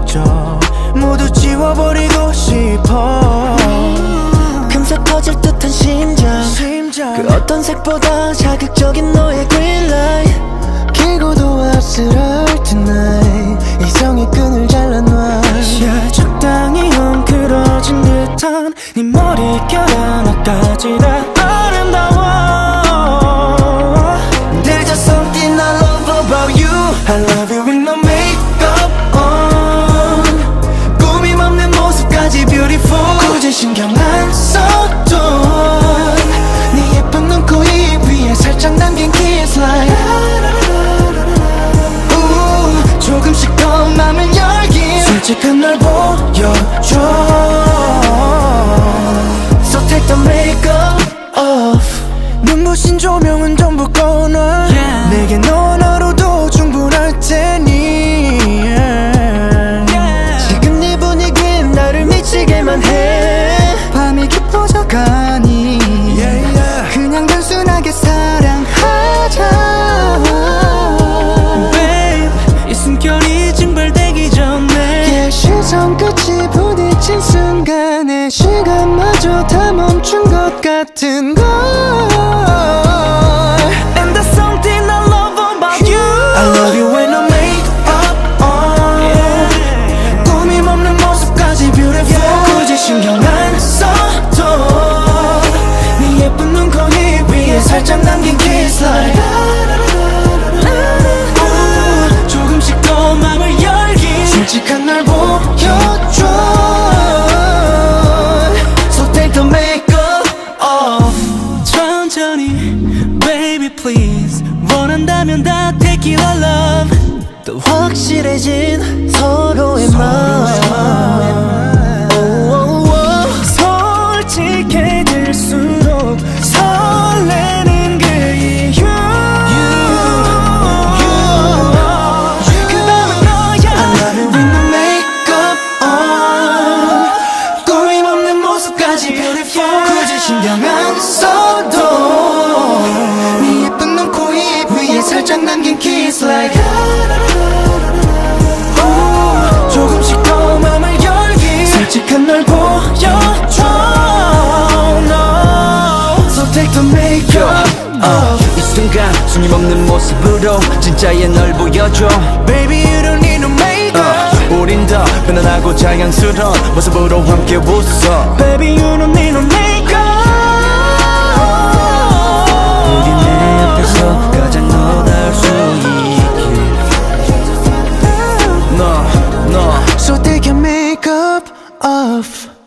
적 모두 지워버리고 싶어. 금세 퍼질 듯한 심장 그 어떤 색보다 자극적인 너의 green light. 길고도 아슬할 tonight 이성의 끈을 잘라놔. yeah, 적당히 헝클어진 듯한 네 머릿결 하나까지 다 아름다워. There's just something I love about you. I love you with no makeup on. 꾸밈 없는 모습까지 beautiful. 굳이 신경 안 써도 네 예쁜 눈, 코, 입 위에 살짝 남긴 kiss like 조금씩 더 맘을 열기 솔직한 널 보여줘. So take the makeup off. 눈부신 조명은 전부 꺼놔. 내게 넌 하루도 충분할 테니. 지금 네 분위기는 나를 미치게만 해. 밤이 깊어져가니 그냥 단순하게 사랑하자. Babe, 이 숨결이 증발되기 전에 시선 끝이 부딪힌 순간에 시간마저 다 멈춘 것 같은 걸. And there's something I love about you. I love you when I make up on. 꾸밈 없는 모습까지 beautiful. 굳이 신경 안 써도 네 예쁜 눈, 코, 입 위에 살짝 남긴 kiss like 조금씩 더 맘을 열기 솔직한 날 보여줘. So take the makeup off. 천천히 baby please. 원한다면 다 take it all love. 더 확실해진 서로의 마음. 솔직해질수록 설레는 그 이유. 그 밤은 너야. I love you with no makeup on. 꾸밈 없는 모습까지 beautiful. 굳이 신경 안 써도 네 예쁜 눈, 코, 입 위에 살짝 남긴 kiss like 조금씩 더 맘을 열기 솔직한 널 보여줘. No. So take the makeup off. 이 순간 숨김없는 모습으로 진짜의 널 보여줘. Baby you don't need no makeup. 우린 더 편안하고 자연스러운 모습으로 함께 웃어. Baby you don't need no makeup. 우리 내 옆에서 가장 너다울 수 있게. So take your makeup off.